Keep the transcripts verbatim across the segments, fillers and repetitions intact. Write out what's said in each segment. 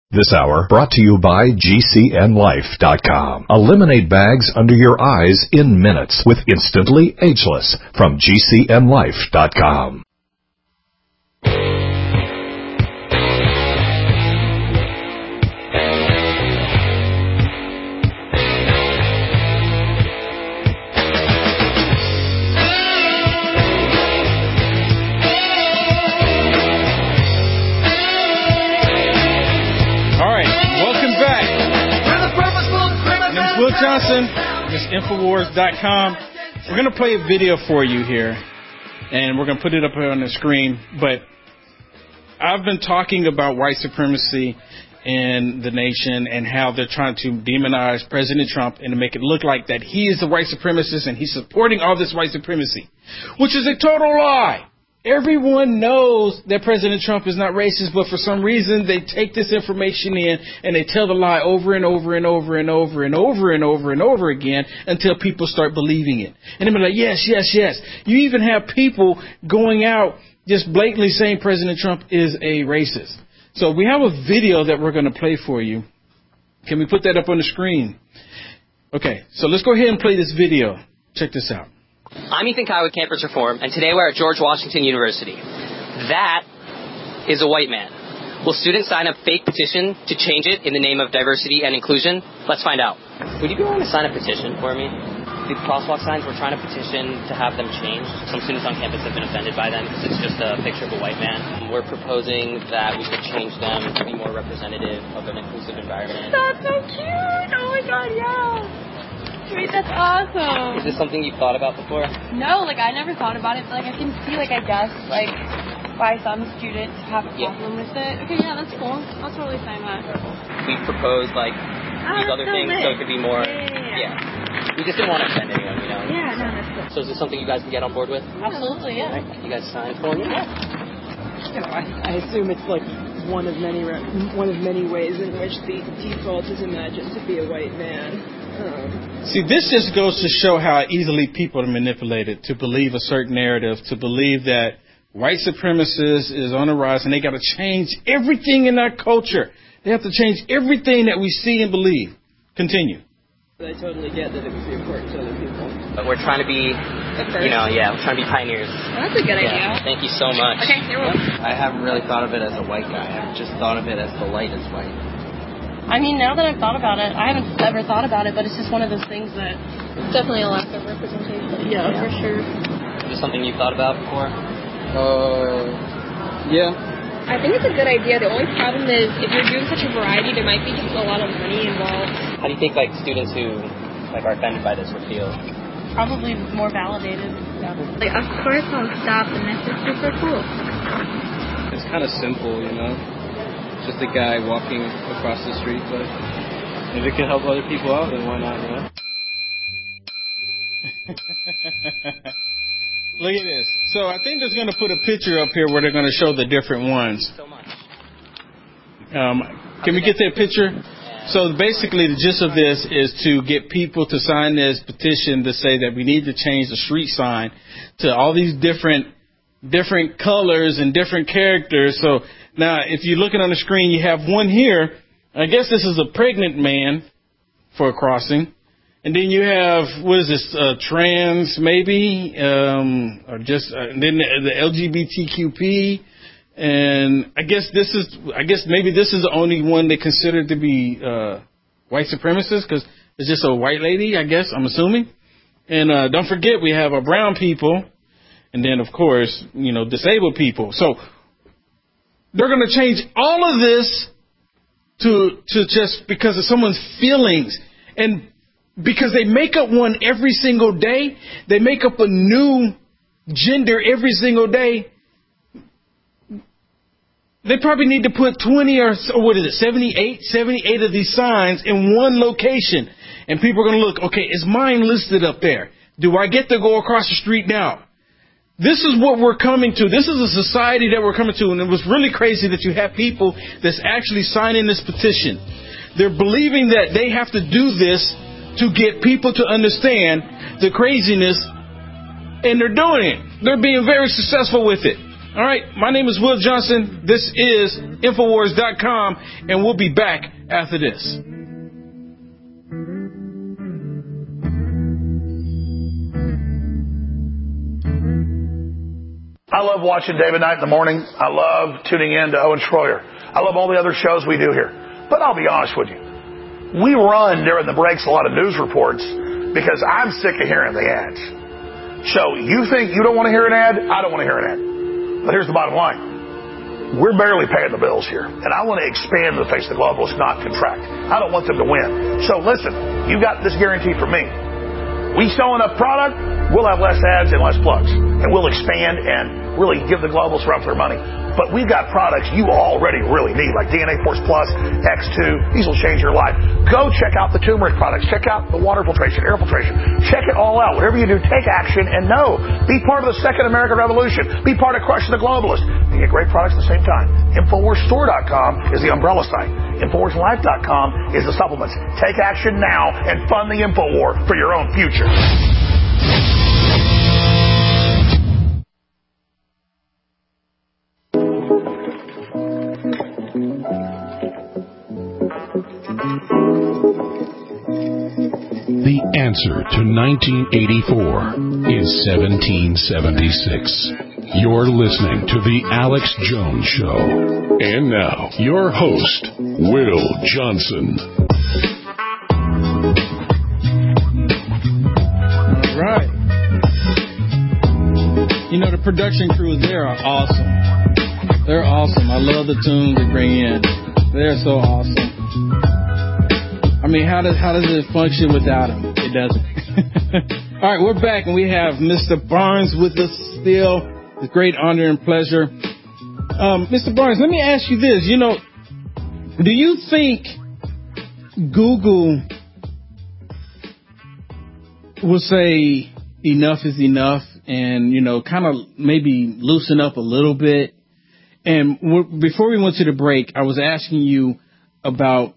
This hour brought to you by G C N Life dot com. Eliminate bags under your eyes in minutes with Instantly Ageless from G C N Life dot com. Will Johnson, Miss Infowars dot com. We're going to play a video for you here, and we're going to put it up here on the screen. But I've been talking about white supremacy in the nation and how they're trying to demonize President Trump and to make it look like that he is the white supremacist and he's supporting all this white supremacy, which is a total lie. Everyone knows that President Trump is not racist, but for some reason they take this information in and they tell the lie over and over and over and over and over and over and over again until people start believing it. And they'll be like, yes, yes, yes. You even have people going out just blatantly saying President Trump is a racist. So we have a video that we're going to play for you. Can we put that up on the screen? Okay, so let's go ahead and play this video. Check this out. I'm Ethan Kai with Campus Reform, and today we're at George Washington University. That is a white man. Will students sign a fake petition to change it in the name of diversity and inclusion? Let's find out. Would you be willing to sign a petition for me? The crosswalk signs, we're trying to petition to have them changed. Some students on campus have been offended by them because it's just a picture of a white man. We're proposing that we could change them to be more representative of an inclusive environment. That's so cute! Oh my god, yeah! Wait, that's awesome. Is this something you've thought about before? No, like I never thought about it, but like I can see, like I guess, like why some students have a problem yeah. with it. Okay, yeah, that's cool. I'll totally sign that. We proposed like oh, these other so things lit. so it could be more. Yeah, yeah, yeah. yeah. We just didn't want to offend anyone, you know. Yeah, no, that's cool. So is this something you guys can get on board with? Absolutely, yeah. Right. You guys sign for me? Yeah. You know, I, I assume it's like one of many one of many ways in which the default is imagined to be a white man. Um, See, this just goes to show how easily people are manipulated to believe a certain narrative, to believe that white supremacist is on the rise and they got to change everything in our culture. They have to change everything that we see and believe. Continue. I totally get that it would be important to other people. But we're trying to be, you know, yeah, we're trying to be pioneers. Well, that's a good yeah. idea. Thank you so much. Okay, you're welcome. I haven't really thought of it as a white guy. I've just thought of it as the light is white. I mean, now that I've thought about it, I haven't ever thought about it, but it's just one of those things that it's definitely a lack of representation. Yeah, yeah. for sure. Is this something you've thought about before? Uh, yeah. I think it's a good idea. The only problem is if you're doing such a variety, there might be just a lot of money involved. How do you think like students who like are offended by this would feel? Probably more validated. Yeah. Like, of course I'll stop, and this is super cool. It's kind of simple, you know. Just a guy walking across the street, but if it can help other people out, then why not, you know? Look at this. So I think they're going to put a picture up here where they're going to show the different ones. So much. Um, can we get that picture? So basically the gist of this is to get people to sign this petition to say that we need to change the street sign to all these different different colors and different characters. So now, if you're looking on the screen, you have one here. I guess this is a pregnant man for a crossing. And then you have, what is this, uh, trans maybe, um, or just, uh, and then the, the L G B T Q P. And I guess this is, I guess maybe this is the only one they consider to be uh, white supremacist because it's just a white lady, I guess, I'm assuming. And uh, don't forget, we have our brown people. And then, of course, you know, disabled people. So they're going to change all of this to to just because of someone's feelings. And because they make up one every single day, they make up a new gender every single day. They probably need to put twenty or, or what is it, seventy-eight, seventy-eight of these signs in one location. And people are going to look, okay, is mine listed up there? Do I get to go across the street now? This is what we're coming to. This is a society that we're coming to. And it was really crazy that you have people that's actually signing this petition. They're believing that they have to do this to get people to understand the craziness. And they're doing it. They're being very successful with it. All right, my name is Will Johnson. This is Infowars dot com, and we'll be back after this. I love watching David Knight in the morning. I love tuning in to Owen Schroyer. I love all the other shows we do here. But I'll be honest with you. We run during the breaks a lot of news reports because I'm sick of hearing the ads. So you think you don't want to hear an ad? I don't want to hear an ad. But here's the bottom line. We're barely paying the bills here. And I want to expand the face of the globalists, not contract. I don't want them to win. So listen, you got this guarantee from me. We sell enough product, we'll have less ads and less plugs. And we'll expand and really give the globalists run for their money. But we've got products you already really need, like D N A Force Plus, X two. These will change your life. Go check out the turmeric products. Check out the water filtration, air filtration. Check it all out. Whatever you do, take action and know. Be part of the second American Revolution. Be part of crushing the globalists. You get great products at the same time. Infowars Store dot com is the umbrella site. Infowars Life dot com is the supplements. Take action now and fund the Infowar for your own future. The answer to nineteen eighty-four is seventeen seventy-six. You're listening to The Alex Jones Show. And now, your host, Will Johnson. All right. You know, the production crews, they are awesome. They're awesome. I love the tunes they bring in. They're so awesome. I mean, how does how does it function without him? It doesn't. All right, we're back, and we have Mister Barnes with us still. It's a great honor and pleasure. Um, Mister Barnes, let me ask you this. You know, do you think Google will say enough is enough and, you know, kind of maybe loosen up a little bit? And w- before we went to the break, I was asking you about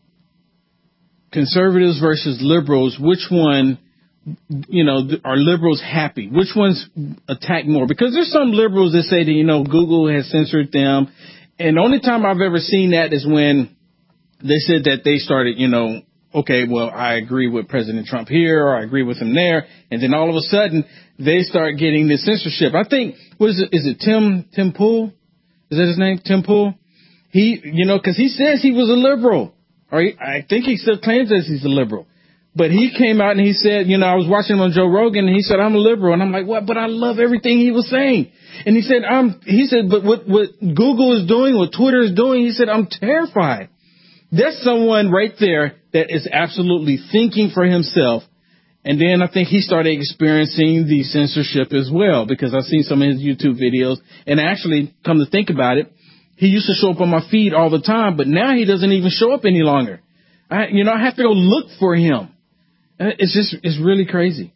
conservatives versus liberals. Which one, you know, are liberals happy? Which ones attack more? Because there's some liberals that say that, you know, Google has censored them. And the only time I've ever seen that is when they said that they started, you know, okay, well, I agree with President Trump here, or I agree with him there. And then all of a sudden they start getting this censorship. I think, what is it? Is it Tim, Tim Pool? Is that his name? Tim Pool? He, you know, cause he says he was a liberal. Or he, I think he still claims that he's a liberal. But he came out and he said, you know, I was watching him on Joe Rogan, and he said, I'm a liberal. And I'm like, what? But I love everything he was saying. And he said, I'm, he said, but what, what Google is doing, what Twitter is doing, he said, I'm terrified. That's someone right there that is absolutely thinking for himself. And then I think he started experiencing the censorship as well, because I've seen some of his YouTube videos. And actually, come to think about it, he used to show up on my feed all the time, but now he doesn't even show up any longer. I, you know, I have to go look for him. It's just, it's really crazy.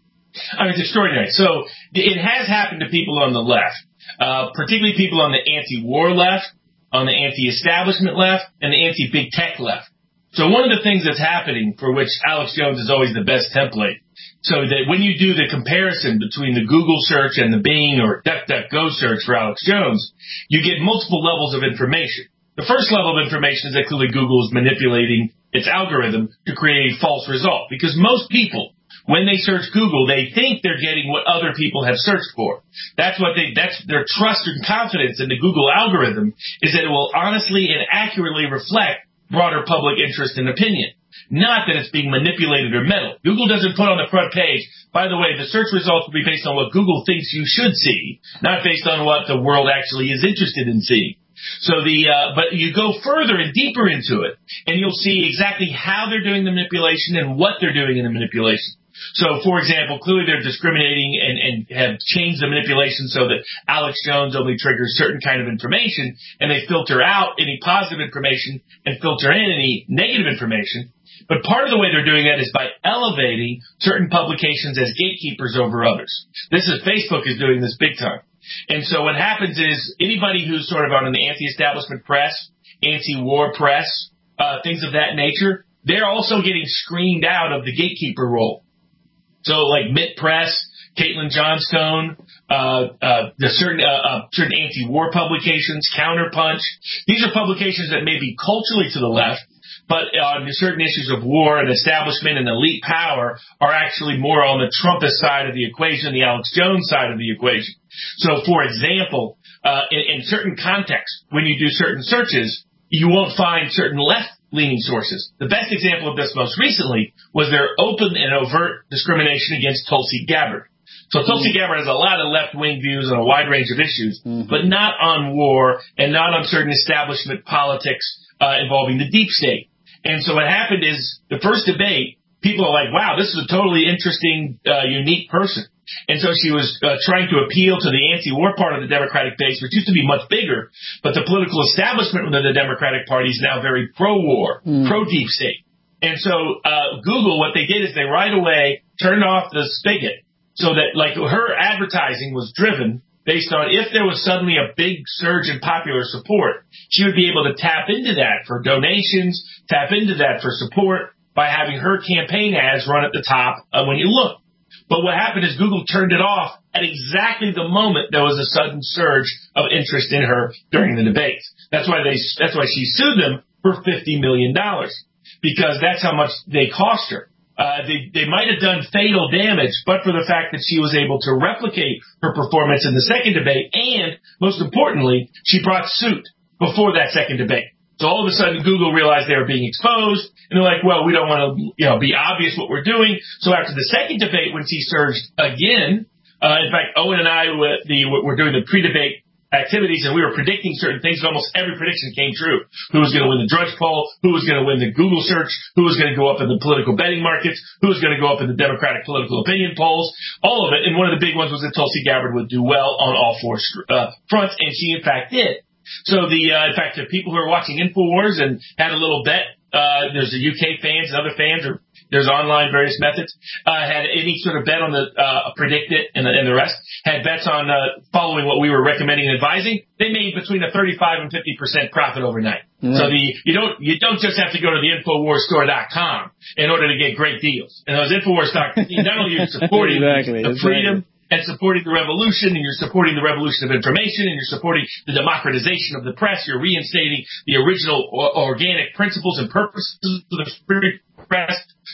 I mean, it's extraordinary. So it has happened to people on the left, uh, particularly people on the anti-war left, on the anti-establishment left, and the anti-big tech left. So one of the things that's happening, for which Alex Jones is always the best template, so that when you do the comparison between the Google search and the Bing or DuckDuckGo search for Alex Jones, you get multiple levels of information. The first level of information is that clearly Google is manipulating its algorithm to create a false result, because most people, when they search Google, they think they're getting what other people have searched for. That's what they, that's their trust and confidence in the Google algorithm, is that it will honestly and accurately reflect broader public interest and opinion, not that it's being manipulated or meddled. Google doesn't put on the front page, by the way, the search results will be based on what Google thinks you should see, not based on what the world actually is interested in seeing. So the, uh, but you go further and deeper into it, and you'll see exactly how they're doing the manipulation and what they're doing in the manipulation. So, for example, clearly they're discriminating and, and have changed the manipulation so that Alex Jones only triggers certain kind of information, and they filter out any positive information and filter in any negative information. But part of the way they're doing that is by elevating certain publications as gatekeepers over others. This is, Facebook is doing this big time. And so what happens is anybody who's sort of on an anti-establishment press, anti-war press, uh, things of that nature, they're also getting screened out of the gatekeeper role. So like Mitt Press, Caitlin Johnstone, uh, uh, the certain, uh, uh, certain anti-war publications, Counterpunch. These are publications that may be culturally to the left, but on uh, certain issues of war and establishment and elite power are actually more on the Trumpist side of the equation, the Alex Jones side of the equation. So, for example, uh, in, in certain contexts, when you do certain searches, you won't find certain left-leaning sources. The best example of this most recently was their open and overt discrimination against Tulsi Gabbard. So Tulsi Gabbard has a lot of left-wing views on a wide range of issues, mm-hmm. but not on war and not on certain establishment politics uh, involving the deep state. And so what happened is the first debate, people are like, wow, this is a totally interesting, uh, unique person. And so she was uh, trying to appeal to the anti-war part of the Democratic base, which used to be much bigger, but the political establishment within the Democratic Party is now very pro-war, mm. pro-deep state. And so uh, Google, what they did is they right away turned off the spigot so that, like, her advertising was driven based on if there was suddenly a big surge in popular support, she would be able to tap into that for donations, tap into that for support by having her campaign ads run at the top uh, when you look. But what happened is Google turned it off at exactly the moment there was a sudden surge of interest in her during the debates. That's why they, that's why she sued them for fifty million dollars, because that's how much they cost her. Uh, they, they might have done fatal damage, but for the fact that she was able to replicate her performance in the second debate, and most importantly, she brought suit before that second debate. So all of a sudden, Google realized they were being exposed, and they're like, well, we don't want to, you know, be obvious what we're doing. So after the second debate, when she surged again, uh, in fact, Owen and I were, the, were doing the pre-debate activities, and we were predicting certain things, and almost every prediction came true. Who was going to win the Drudge poll, who was going to win the Google search, who was going to go up in the political betting markets, who was going to go up in the Democratic political opinion polls, all of it. And one of the big ones was that Tulsi Gabbard would do well on all four uh, fronts, and she, in fact, did. So the, uh, in fact, the people who are watching InfoWars and had a little bet, uh, there's the U K fans and other fans, or there's online various methods, uh, had any sort of bet on the, uh, predict it and the, and the rest, had bets on, uh, following what we were recommending and advising. They made between a thirty-five and fifty percent profit overnight. Right. So the, you don't, you don't just have to go to the Infowars Store dot com in order to get great deals. And those Infowars dot com, not only are you supporting exactly, the freedom, exactly. and supporting the revolution, and you're supporting the revolution of information, and you're supporting the democratization of the press, you're reinstating the original o- organic principles and purposes of the free press,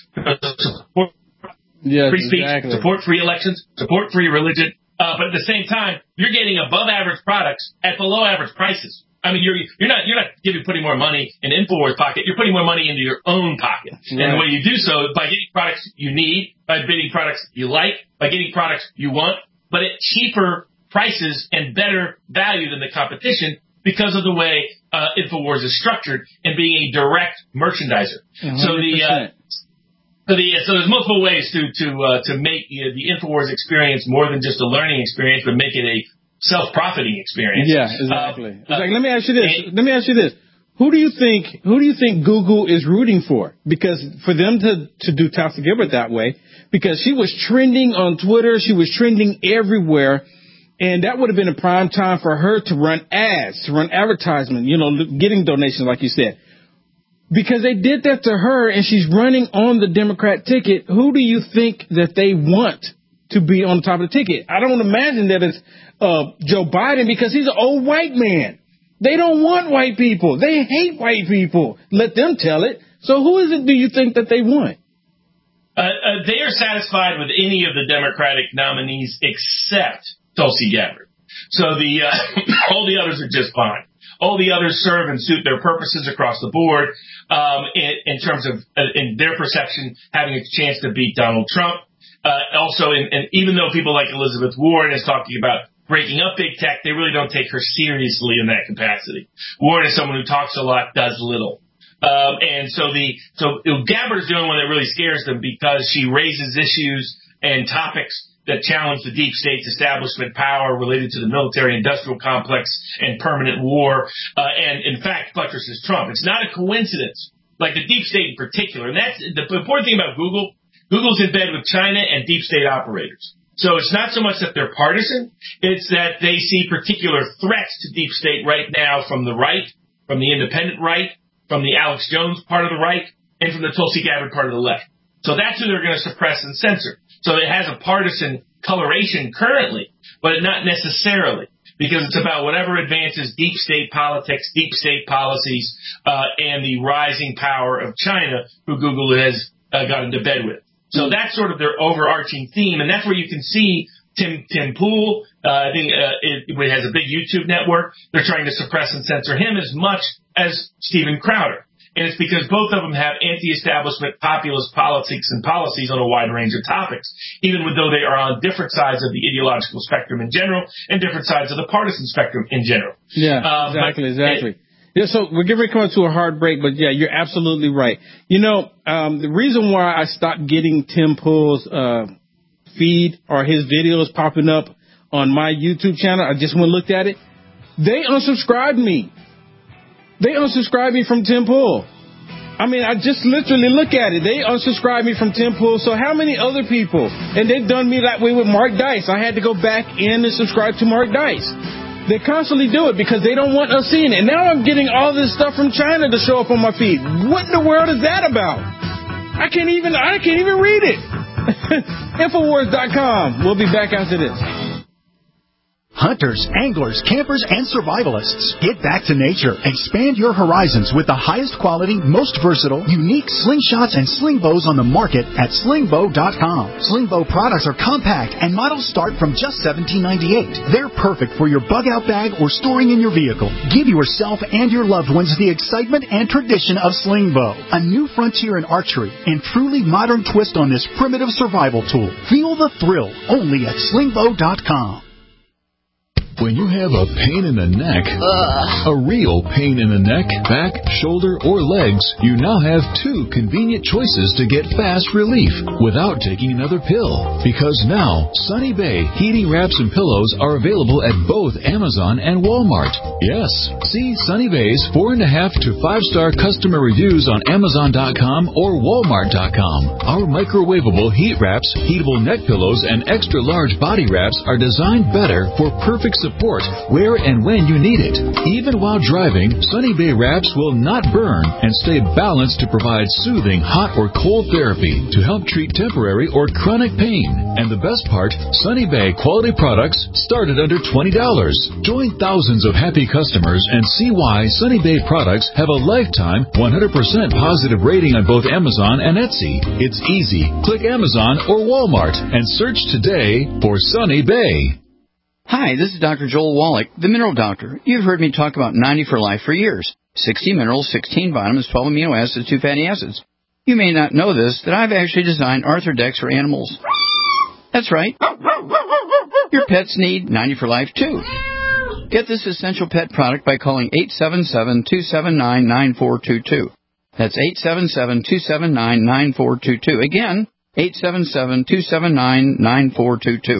support yes, free speech, exactly. support free elections, support free religion, uh, but at the same time, you're getting above average products at below average prices. I mean, you're you're not you're not giving putting more money in InfoWars' pocket. You're putting more money into your own pocket, right. And the way you do so by getting products you need, by getting products you like, by getting products you want, but at cheaper prices and better value than the competition because of the way uh, InfoWars is structured and being a direct merchandiser. one hundred percent. So the uh, so the so there's multiple ways to to uh, to make you know, the InfoWars experience more than just a learning experience, but make it a self-profiting experience. Yeah, exactly. Uh, exactly. Let me ask you this. And, Let me ask you this. Who do you think? Who do you think Google is rooting for? Because for them to to do Tulsi Gabbard that way, because she was trending on Twitter, she was trending everywhere, and that would have been a prime time for her to run ads, to run advertisement. You know, getting donations, like you said. Because they did that to her, and she's running on the Democrat ticket. Who do you think that they want to be on the top of the ticket? I don't imagine that it's uh, Joe Biden, because he's an old white man. They don't want white people. They hate white people. Let them tell it. So who is it do you think that they want? Uh, uh, they are satisfied with any of the Democratic nominees except Tulsi Gabbard. So the uh, all the others are just fine. All the others serve and suit their purposes across the board um, in, in terms of, uh, in their perception, having a chance to beat Donald Trump. Uh, also, in, and even though people like Elizabeth Warren is talking about breaking up big tech, they really don't take her seriously in that capacity. Warren is someone who talks a lot, does little. Um, and so the, so you know, Gabbard is the only one that really scares them because she raises issues and topics that challenge the deep state's establishment power related to the military industrial complex and permanent war. Uh, and in fact, buttresses Trump. It's not a coincidence, like the deep state in particular. And that's the important thing about Google. Google's in bed with China and deep state operators. So it's not so much that they're partisan, it's that they see particular threats to deep state right now from the right, from the independent right, from the Alex Jones part of the right, and from the Tulsi Gabbard part of the left. So that's who they're going to suppress and censor. So it has a partisan coloration currently, but not necessarily, because it's about whatever advances deep state politics, deep state policies, uh, and the rising power of China, who Google has uh, got into bed with. So that's sort of their overarching theme, and that's where you can see Tim Tim Pool. Uh, I think uh, it, it has a big YouTube network. They're trying to suppress and censor him as much as Steven Crowder. And it's because both of them have anti-establishment populist politics and policies on a wide range of topics, even though they are on different sides of the ideological spectrum in general and different sides of the partisan spectrum in general. Yeah, um, exactly, but, exactly. It, yeah, so we're getting ready to come to a hard break, but yeah, you're absolutely right. You know, um, the reason why I stopped getting Tim Pool's uh, feed or his videos popping up on my YouTube channel, I just went and looked at it. They unsubscribed me. They unsubscribed me from Tim Pool. I mean, I just literally look at it. They unsubscribed me from Tim Pool. So how many other people? And they've done me that way with Mark Dice. I had to go back in and subscribe to Mark Dice. They constantly do it because they don't want us seeing it. And now I'm getting all this stuff from China to show up on my feed. What in the world is that about? I can't even, I can't even read it. Infowars dot com. We'll be back after this. Hunters, anglers, campers, and survivalists, get back to nature. Expand your horizons with the highest quality, most versatile, unique slingshots and sling bows on the market at sling bow dot com. Sling bow products are compact and models start from just seventeen ninety-eight. They're perfect for your bug-out bag or storing in your vehicle. Give yourself and your loved ones the excitement and tradition of sling bow, a new frontier in archery and truly modern twist on this primitive survival tool. Feel the thrill only at sling bow dot com. When you have a pain in the neck, Ugh. a real pain in the neck, back, shoulder, or legs, you now have two convenient choices to get fast relief without taking another pill. Because now, Sunny Bay heating wraps and pillows are available at both Amazon and Walmart. Yes, see Sunny Bay's four and a half to five star customer reviews on Amazon dot com or Walmart dot com. Our microwavable heat wraps, heatable neck pillows, and extra large body wraps are designed better for perfect support where and when you need it. Even while driving, Sunny Bay wraps will not burn and stay balanced to provide soothing hot or cold therapy to help treat temporary or chronic pain. And the best part, Sunny Bay quality products start at under twenty dollars. Join thousands of happy customers and see why Sunny Bay products have a lifetime one hundred percent positive rating on both Amazon and Etsy. It's easy. Click Amazon or Walmart and search today for Sunny Bay. Hi, this is Doctor Joel Wallach, the Mineral Doctor. You've heard me talk about ninety for Life for years. sixty minerals, sixteen vitamins, twelve amino acids, two fatty acids. You may not know this, that I've actually designed Arthrodex for animals. That's right. Your pets need ninety for Life, too. Get this essential pet product by calling eight seven seven, two seven nine, nine four two two. That's eight seven seven, two seven nine, nine four two two. Again, eight seven seven, two seven nine, nine four two two.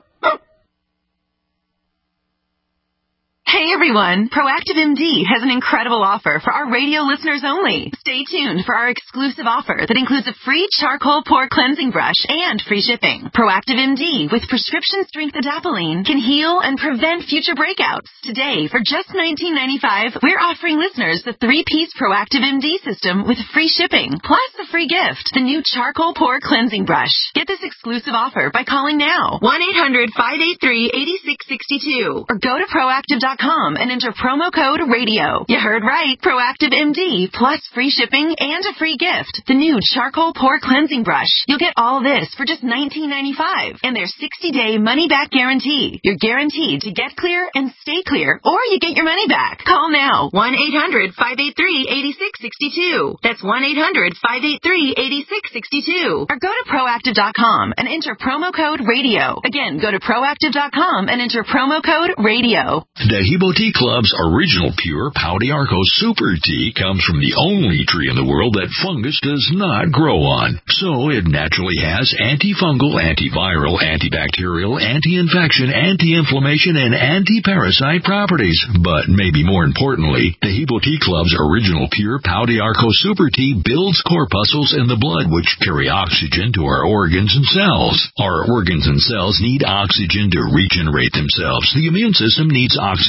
Hey everyone, Proactive M D has an incredible offer for our radio listeners only. Stay tuned for our exclusive offer that includes a free charcoal pore cleansing brush and free shipping. Proactive M D with prescription strength adapalene can heal and prevent future breakouts. Today, for just nineteen ninety-five dollars, we're offering listeners the three-piece Proactive M D system with free shipping, plus a free gift, the new charcoal pore cleansing brush. Get this exclusive offer by calling now, one eight hundred, five eight three, eight six six two, or go to proactive dot com and enter promo code radio. You heard right. Proactive M D plus free shipping and a free gift. The new charcoal pore cleansing brush. You'll get all this for just nineteen ninety-five dollars and their sixty day money back guarantee. You're guaranteed to get clear and stay clear, or you get your money back. Call now, one eight hundred, five eight three, eight six six two. That's one eight hundred, five eight three, eight six six two. Or go to proactive dot com and enter promo code radio. Again, go to proactive dot com and enter promo code radio. Dehibo Tea Club's original pure Pau d'Arco Super Tea comes from the only tree in the world that fungus does not grow on. So it naturally has antifungal, antiviral, antibacterial, anti-infection, anti-inflammation, and anti-parasite properties. But maybe more importantly, Dehibo Tea Club's original pure Pau d'Arco Super Tea builds corpuscles in the blood which carry oxygen to our organs and cells. Our organs and cells need oxygen to regenerate themselves. The immune system needs oxygen to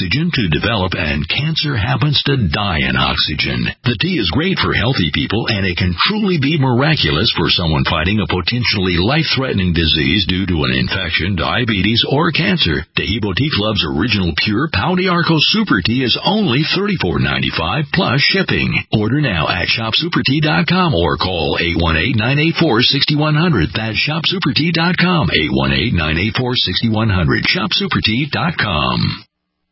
to develop, and cancer happens to die in oxygen. The tea is great for healthy people, and it can truly be miraculous for someone fighting a potentially life-threatening disease due to an infection, diabetes, or cancer. Taheebo Tea Club's original pure Pau d'Arco Super Tea is only thirty-four ninety-five plus shipping. Order now at shop super tea dot com or call eight one eight, nine eight four, six one zero zero. That's shop super tea dot com, eight one eight, nine eight four, six one zero zero, shop super tea dot com.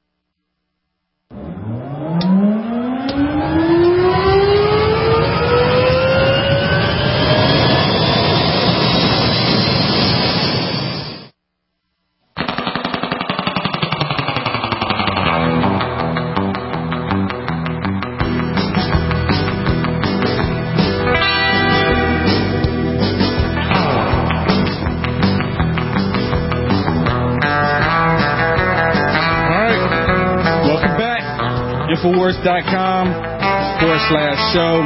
Infowars dot com forward slash show.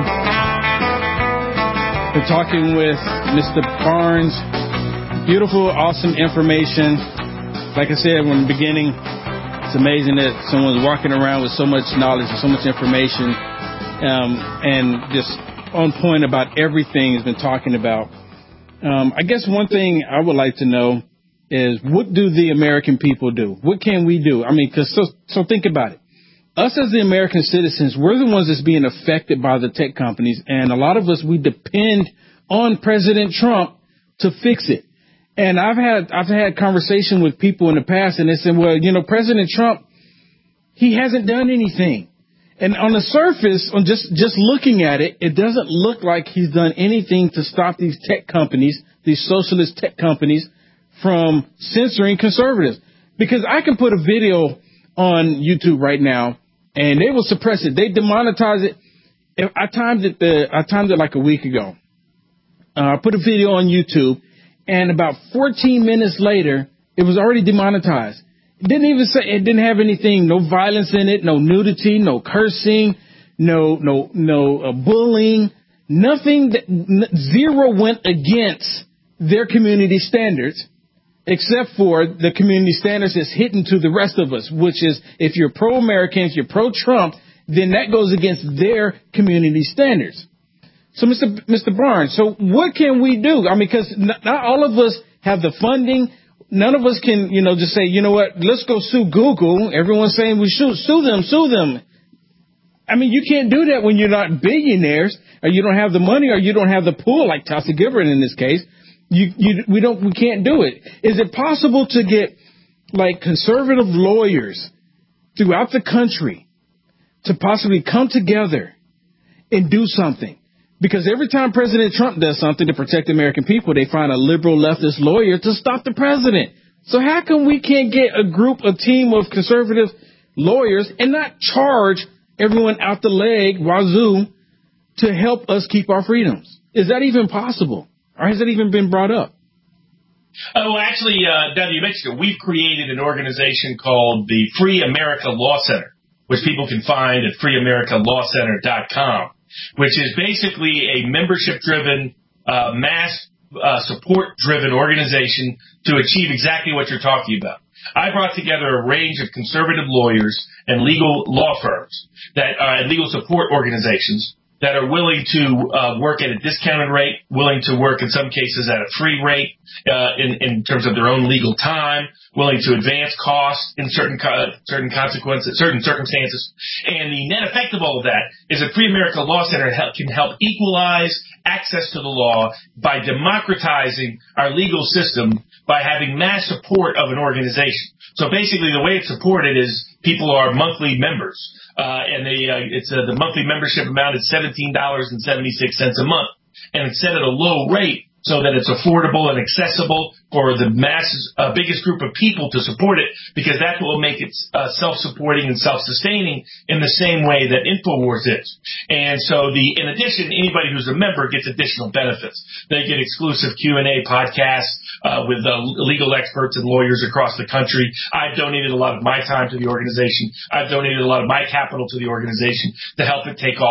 We're talking with Mister Barnes. Beautiful, awesome information. Like I said from the beginning, it's amazing that someone's walking around with so much knowledge and so much information, um, and just on point about everything he's been talking about. Um, I guess one thing I would like to know is, what do the American people do? What can we do? I mean, because so, so think about it. Us as the American citizens, we're the ones that's being affected by the tech companies, and a lot of us, we depend on President Trump to fix it. And I've had I've had conversation with people in the past, and they said, well, you know, President Trump, he hasn't done anything. And on the surface, on just, just looking at it, it doesn't look like he's done anything to stop these tech companies, these socialist tech companies, from censoring conservatives. Because I can put a video on YouTube right now, and they will suppress it. They demonetize it. I timed it. The, I timed it like a week ago. Uh, I put a video on YouTube, and about fourteen minutes later, it was already demonetized. It didn't even say, it didn't have anything, no violence in it, no nudity, no cursing, no no no uh, bullying, nothing. That n- zero went against their community standards. Except for the community standards that's hidden to the rest of us, which is, if you're pro-American, if you're pro-Trump, then that goes against their community standards. So, Mister Mister Barnes, so what can we do? I mean, because not all of us have the funding. None of us can, you know, just say, you know what, let's go sue Google. Everyone's saying we should sue them, sue them. I mean, you can't do that when you're not billionaires, or you don't have the money, or you don't have the pool, like Tulsi Gabbard in this case. You, you, we don't, we can't do it. Is it possible to get like conservative lawyers throughout the country to possibly come together and do something? Because every time President Trump does something to protect the American people, they find a liberal leftist lawyer to stop the president. So how come we can't get a group, a team of conservative lawyers and not charge everyone out the leg, wazoo, to help us keep our freedoms? Is that even possible? Or has it even been brought up? Oh, actually, uh, W, you mentioned it. We've created an organization called the Free America Law Center, which people can find at free america law center dot com, which is basically a membership-driven, uh, mass uh, support-driven organization to achieve exactly what you're talking about. I brought together a range of conservative lawyers and legal law firms that are uh, legal support organizations that are willing to uh, work at a discounted rate, willing to work in some cases at a free rate uh, in, in terms of their own legal time, willing to advance costs in certain co- certain consequences, certain circumstances. And the net effect of all of that is that Free America Law Center help, can help equalize access to the law by democratizing our legal system by having mass support of an organization. So basically the way it's supported is people are monthly members. Uh, and they, uh, it's uh, the monthly membership amount is seventeen dollars and seventy-six cents a month. And it's set at a low rate so that it's affordable and accessible for the masses, uh, biggest group of people to support it, because that's what will make it uh, self-supporting and self-sustaining in the same way that InfoWars is. And so the, in addition, anybody who's a member gets additional benefits. They get exclusive Q and A podcasts uh, with uh, legal experts and lawyers across the country. I've donated a lot of my time to the organization. I've donated a lot of my capital to the organization to help it take off.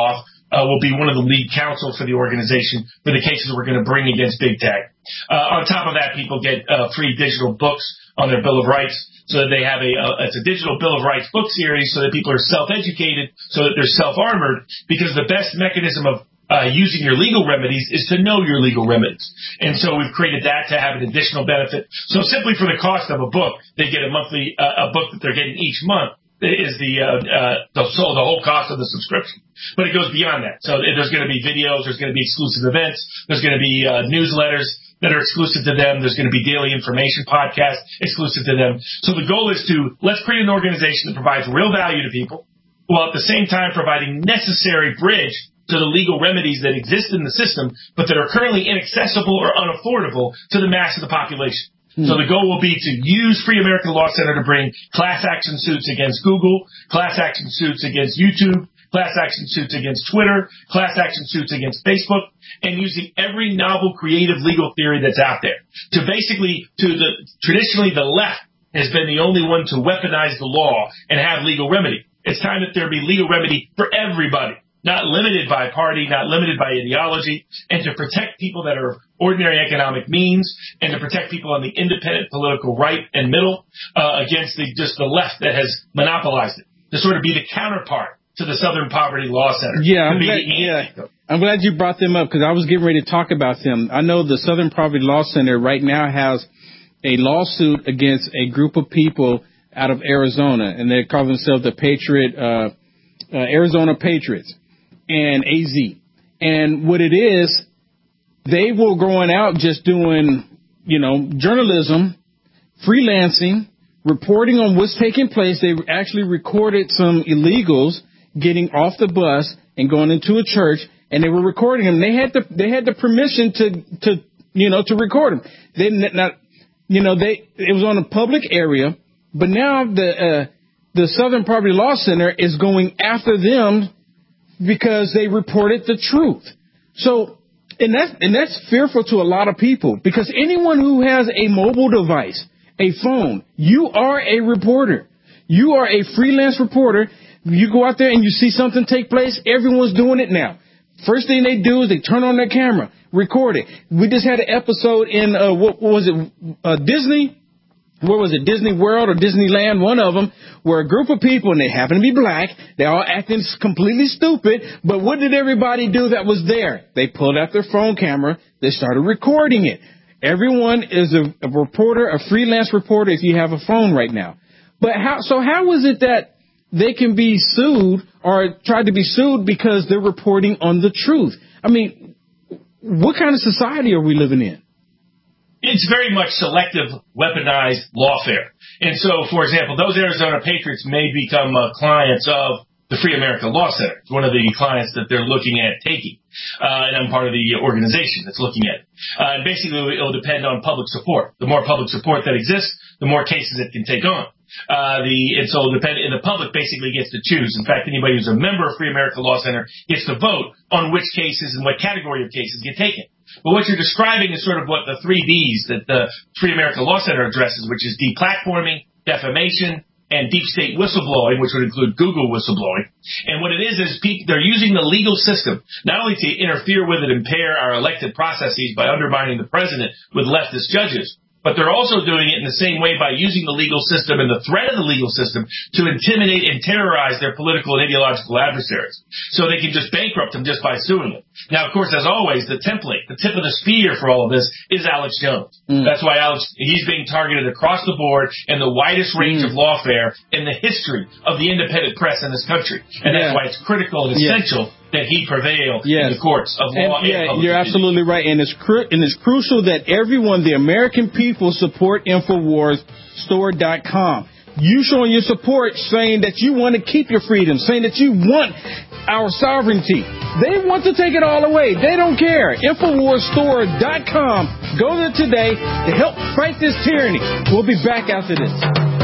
uh, will be one of the lead counsel for the organization for the cases we're going to bring against big tech. Uh, on top of that, people get uh, free digital books on their Bill of Rights, so that they have a, uh, it's a digital Bill of Rights book series so that people are self-educated, so that they're self-armored, because the best mechanism of uh, using your legal remedies is to know your legal remedies. And so we've created that to have an additional benefit. So simply for the cost of a book, they get a monthly, uh, a book that they're getting each month is the, uh, uh, the, so the whole cost of the subscription. But it goes beyond that. So there's going to be videos, there's going to be exclusive events, there's going to be uh, newsletters that are exclusive to them. There's going to be daily information podcasts exclusive to them. So the goal is to, let's create an organization that provides real value to people, while at the same time providing necessary bridge to the legal remedies that exist in the system, but that are currently inaccessible or unaffordable to the mass of the population. Hmm. So the goal will be to use Free American Law Center to bring class action suits against Google, class action suits against YouTube, class action suits against Twitter, class action suits against Facebook, and using every novel creative legal theory that's out there. To basically, to the, traditionally the left has been the only one to weaponize the law and have legal remedy. It's time that there be legal remedy for everybody, not limited by party, not limited by ideology, and to protect people that are ordinary economic means, and to protect people on the independent political right and middle uh, against the, just the left that has monopolized it, to sort of be the counterpart to the Southern Poverty Law Center. Yeah, I'm glad, yeah. I'm glad you brought them up, because I was getting ready to talk about them. I know the Southern Poverty Law Center right now has a lawsuit against a group of people out of Arizona, and they call themselves the Patriot, uh, uh, Arizona Patriots, and A Z. And what it is, they were going out just doing, you know, journalism, freelancing, reporting on what's taking place. They actually recorded some illegals getting off the bus and going into a church, and they were recording them. They had the they had the permission to to you know to record them. They not you know they it was on a public area, but now the uh, the Southern Poverty Law Center is going after them because they reported the truth. So and that's and that's fearful to a lot of people, because anyone who has a mobile device, a phone, you are a reporter. You are a freelance reporter. You go out there and you see something take place, everyone's doing it now. First thing they do is they turn on their camera, record it. We just had an episode in, uh, what, what was it, uh, Disney? Where was it, Disney World or Disneyland, one of them, where a group of people, and they happen to be black, they all acting completely stupid, but what did everybody do that was there? They pulled out their phone camera, they started recording it. Everyone is a, a reporter, a freelance reporter if you have a phone right now. But how, so how is it that they can be sued or tried to be sued because they're reporting on the truth? I mean, what kind of society are we living in? It's very much selective, weaponized lawfare. And so, for example, those Arizona Patriots may become uh, clients of the Free American Law Center. It's one of the clients that they're looking at taking. Uh, and I'm part of the organization that's looking at it. Uh, and basically, it'll depend on public support. The more public support that exists, the more cases it can take on. Uh, the, and so depend, and the public basically gets to choose. In fact, anybody who's a member of Free American Law Center gets to vote on which cases and what category of cases get taken. But what you're describing is sort of what the three Ds that the Free American Law Center addresses, which is deplatforming, defamation, and deep state whistleblowing, which would include Google whistleblowing. And what it is is people, they're using the legal system not only to interfere with and impair our elected processes by undermining the president with leftist judges, but they're also doing it in the same way by using the legal system and the threat of the legal system to intimidate and terrorize their political and ideological adversaries. So they can just bankrupt them just by suing them. Now, of course, as always, the template, the tip of the spear for all of this is Alex Jones. Mm. That's why Alex, he's being targeted across the board in the widest range mm. of lawfare in the history of the independent press in this country. And yeah. that's why it's critical and essential yeah. that he prevail yes. in the courts of law. And, and yeah, public you're opinion. absolutely right. And it's, cru- and it's crucial that everyone, the American people, support Infowars Store dot com. You showing your support, saying that you want to keep your freedom, saying that you want our sovereignty. They want to take it all away. They don't care. Infowars Store dot com. Go there today to help fight this tyranny. We'll be back after this.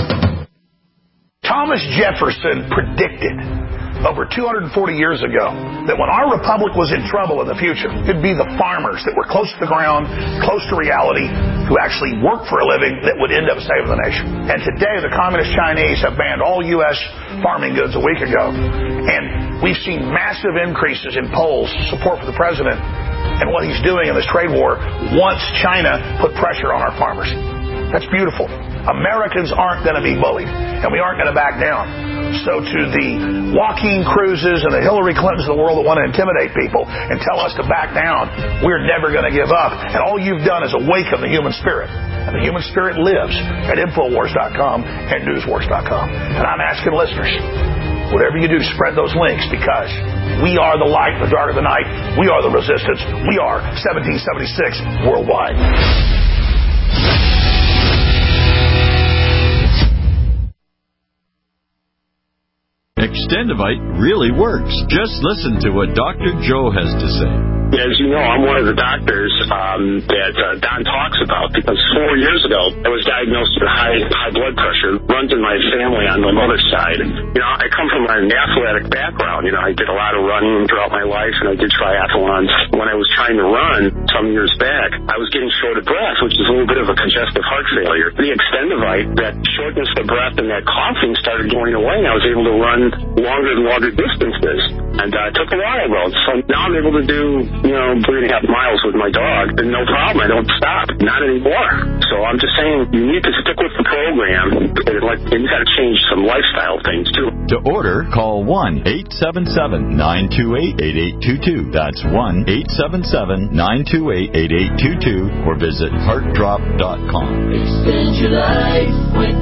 Thomas Jefferson predicted over two hundred forty years ago that when our republic was in trouble in the future, it'd be the farmers that were close to the ground, close to reality, who actually worked for a living that would end up saving the nation. And today, the communist Chinese have banned all U S farming goods a week ago. And We've seen massive increases in polls, support for the president, and what he's doing in this trade war once China put pressure on our farmers. That's beautiful. Americans aren't going to be bullied, and we aren't going to back down. So to the Joaquin Cruzes and the Hillary Clintons of the world that want to intimidate people and tell us to back down, we're never going to give up. And all you've done is awaken the human spirit. And the human spirit lives at Infowars dot com and Newswars dot com. And I'm asking listeners, whatever you do, spread those links, because we are the light in the dark of the night. We are the resistance. We are seventeen seventy-six worldwide. Extendivite really works. Just listen to what Doctor Joe has to say. As you know, I'm one of the doctors um, that uh, Don talks about, because four years ago I was diagnosed with high high blood pressure. Runs in my family on my mother's side. You know, I come from an athletic background. You know, I did a lot of running throughout my life, and I did triathlons. When I was trying to run some years back, I was getting short of breath, which is a little bit of a congestive heart failure. The Extendivite, that shortness of breath and that coughing started going away, and I was able to run longer and longer distances. And uh, it took a while, though. So now I'm able to do, you know, three and a half miles with my dog, and no problem. I don't stop. Not anymore. So I'm just saying, you need to stick with the program. And, like, and you got to change some lifestyle things, too. To order, call one eight seven seven, nine two eight, eight eight two two. That's one eight seven seven, nine two eight, eight eight two two, or visit heart drop dot com. Extend your life with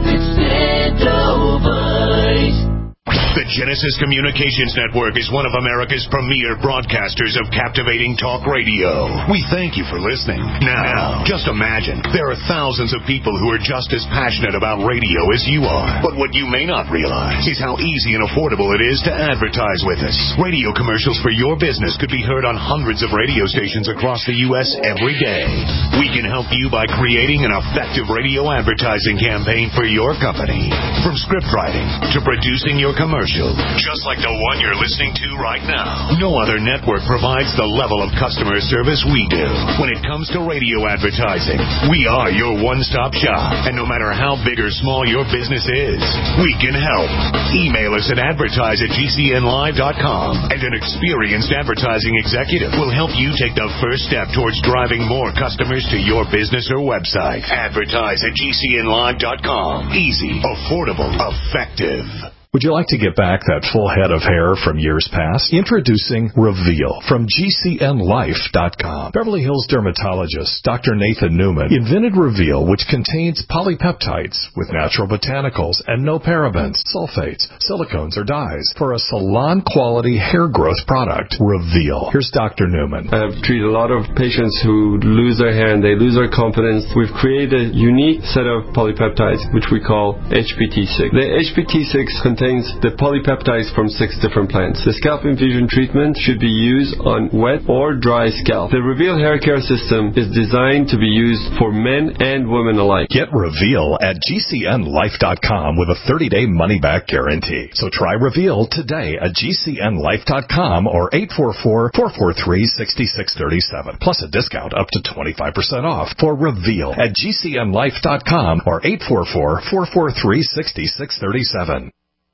Extendivite. The Genesis Communications Network is one of America's premier broadcasters of captivating talk radio. We thank you for listening. Now, just imagine, there are thousands of people who are just as passionate about radio as you are. But what you may not realize is how easy and affordable it is to advertise with us. Radio commercials for your business could be heard on hundreds of radio stations across the U S every day. We can help you by creating an effective radio advertising campaign for your company. From script writing to producing your commercial, just like the one you're listening to right now. No other network provides the level of customer service we do. When it comes to radio advertising, we are your one-stop shop. And no matter how big or small your business is, we can help. Email us at advertise at G C N live dot com, and an experienced advertising executive will help you take the first step towards driving more customers to your business or website. Advertise at G C N live dot com. Easy, affordable, effective. Would you like to get back that full head of hair from years past? Introducing Reveal from G C N life dot com. Beverly Hills dermatologist Doctor Nathan Newman invented Reveal, which contains polypeptides with natural botanicals and no parabens, sulfates, silicones, or dyes for a salon-quality hair growth product. Reveal. Here's Doctor Newman. I have treated a lot of patients who lose their hair and they lose their confidence. We've created a unique set of polypeptides, which we call H P T six. The H P T six contains the polypeptides from six different plants. The scalp infusion treatment should be used on wet or dry scalp. The Reveal hair care system is designed to be used for men and women alike. Get Reveal at G C N life dot com with a thirty-day money-back guarantee. So try Reveal today at G C N life dot com or eight four four, four four three, six six three seven. Plus a discount up to twenty-five percent off for Reveal at G C N life dot com or eight four four, four four three, six six three seven.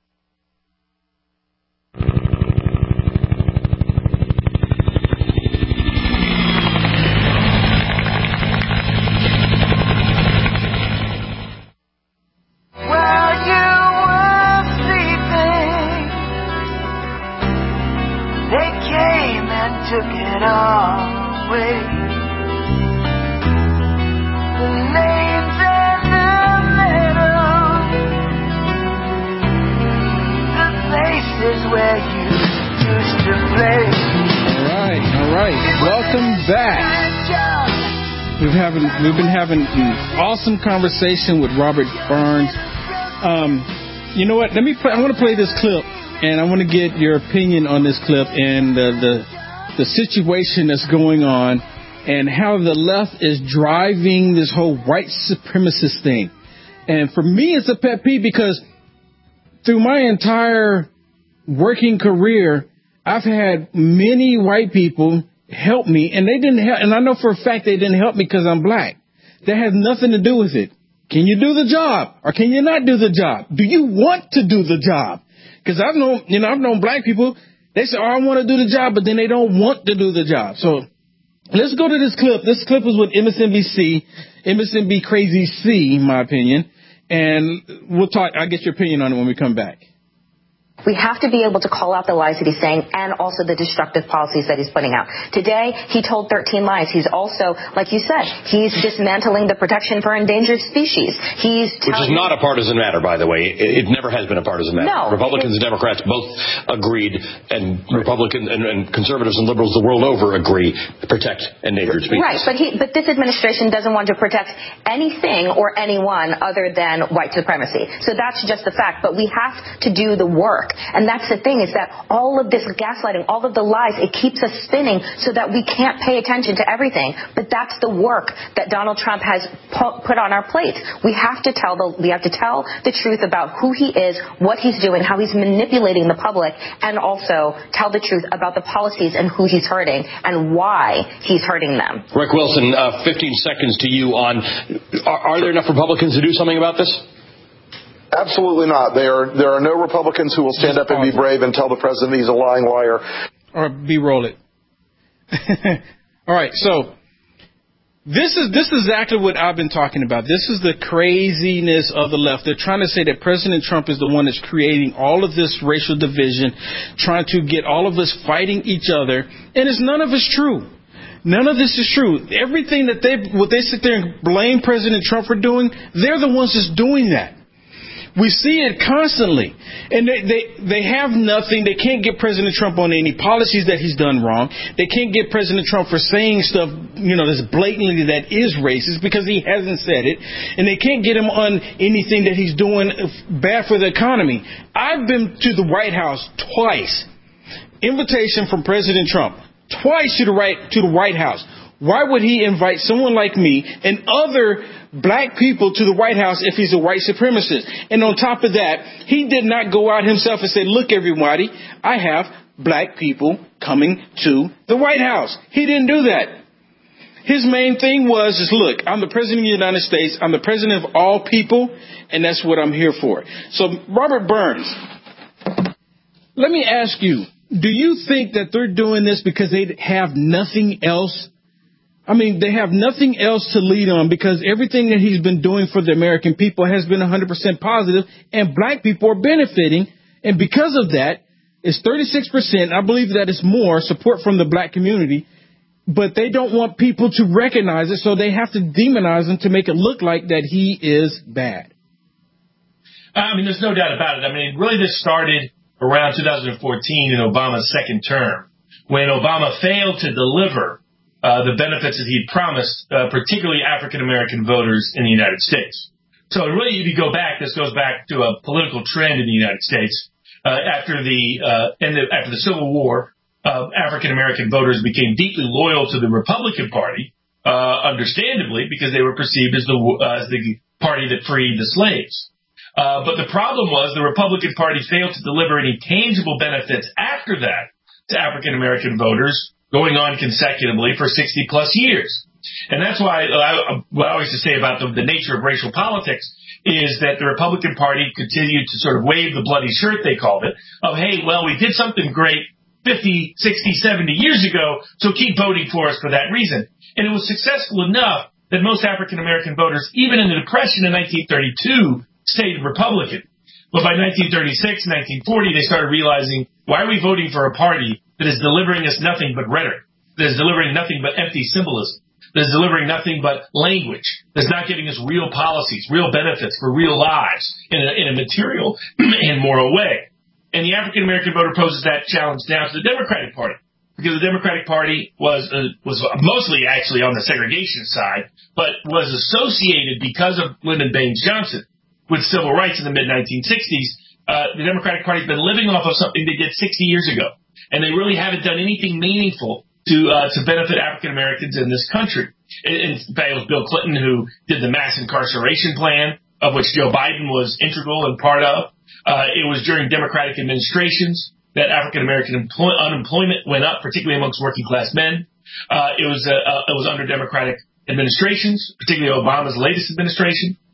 Took it all away. The names and the medals, the places where you used to play. All right, all right. Welcome back. We've having we've been having an awesome conversation with Robert Barnes. Um, you know what? Let me play. I want to play this clip, and I want to get your opinion on this clip and uh, the. the situation that's going on and how the left is driving this whole white supremacist thing. And for me, it's a pet peeve because through my entire working career, I've had many white people help me, and they didn't help. And I know for a fact they didn't help me because I'm black. That has nothing to do with it. Can you do the job or can you not do the job? Do you want to do the job? Because I've known, you know, I've known black people They say, oh, I want to do the job, but then they don't want to do the job. So let's go to this clip. This clip was with M S N B C, M S N B Crazy C, in my opinion. And we'll talk. I'll get your opinion on it when we come back. We have to be able to call out the lies that he's saying and also the destructive policies that he's putting out. Today, he told thirteen lies. He's also, like you said, he's dismantling the protection for endangered species. He's Which is not a partisan matter, by the way. It, it never has been a partisan matter. No. Republicans and Democrats both agreed, and Republicans and, and conservatives and liberals the world over agree to protect endangered species. Right, but he, but this administration doesn't want to protect anything or anyone other than white supremacy. So that's just the fact. But we have to do the work. And that's the thing, is that all of this gaslighting, all of the lies, it keeps us spinning so that we can't pay attention to everything. But that's the work that Donald Trump has put on our plates. We have to tell the we have to tell the truth about who he is, what he's doing, how he's manipulating the public, and also tell the truth about the policies and who he's hurting and why he's hurting them. Rick Wilson, uh, fifteen seconds to you on, are, are there enough Republicans to do something about this? Absolutely not. There are there are no Republicans who will stand up and be brave and tell the president he's a lying liar. Or B-roll it. All right, so this is this is exactly what I've been talking about. This is the craziness of the left. They're trying to say that President Trump is the one that's creating all of this racial division, trying to get all of us fighting each other, and it's none of it's true. None of this is true. Everything that they what they sit there and blame President Trump for doing, they're the ones that's doing that. We see it constantly. And they, they, they have nothing. They can't get President Trump on any policies that he's done wrong. They can't get President Trump for saying stuff, you know, that's blatantly that is racist because he hasn't said it. And they can't get him on anything that he's doing bad for the economy. I've been to the White House twice. Invitation from President Trump. Twice to the right, to the White House. Why would he invite someone like me and other black people to the White House if he's a white supremacist? And on top of that, he did not go out himself and say, look, everybody, I have black people coming to the White House. He didn't do that. His main thing was, is look, I'm the president of the United States. I'm the president of all people, and that's what I'm here for. So, Robert Burns, let me ask you, do you think that they're doing this because they have nothing else? I mean, they have nothing else to lead on because everything that he's been doing for the American people has been one hundred percent positive, and black people are benefiting. And because of that, it's thirty-six percent. I believe that it's more support from the black community, but they don't want people to recognize it, so they have to demonize him to make it look like that he is bad. I mean, there's no doubt about it. I mean, really this started around two thousand fourteen in Obama's second term, when Obama failed to deliver Uh, the benefits that he promised, uh, particularly African-American voters in the United States. So really, if you go back, this goes back to a political trend in the United States. Uh, after the uh, end of, after the Civil War, uh, African-American voters became deeply loyal to the Republican Party, uh, understandably, because they were perceived as the uh, as the party that freed the slaves. Uh, but the problem was the Republican Party failed to deliver any tangible benefits after that to African-American voters, going on consecutively for sixty plus years. And that's why I, what I always used to say about the, the nature of racial politics is that the Republican Party continued to sort of wave the bloody shirt, they called it, of, hey, well, we did something great fifty, sixty, seventy years ago, so keep voting for us for that reason. And it was successful enough that most African-American voters, even in the Depression in nineteen thirty-two, stayed Republican. But by nineteen thirty-six, nineteen forty, they started realizing, why are we voting for a party that is delivering us nothing but rhetoric, that is delivering nothing but empty symbolism, that is delivering nothing but language, that's not giving us real policies, real benefits for real lives in a, in a material and moral way. And the African-American voter poses that challenge now to the Democratic Party, because the Democratic Party was uh, was mostly actually on the segregation side, but was associated because of Lyndon Baines Johnson with civil rights in the mid nineteen sixties. Uh, the Democratic Party has been living off of something they did sixty years ago. And they really haven't done anything meaningful to uh, to benefit African Americans in this country. In fact, it was Bill Clinton who did the mass incarceration plan, of which Joe Biden was integral and part of. Uh, it was during Democratic administrations that African American employ- unemployment went up, particularly amongst working class men. Uh, it was uh, uh, it was under Democratic administrations, particularly Obama's latest administration.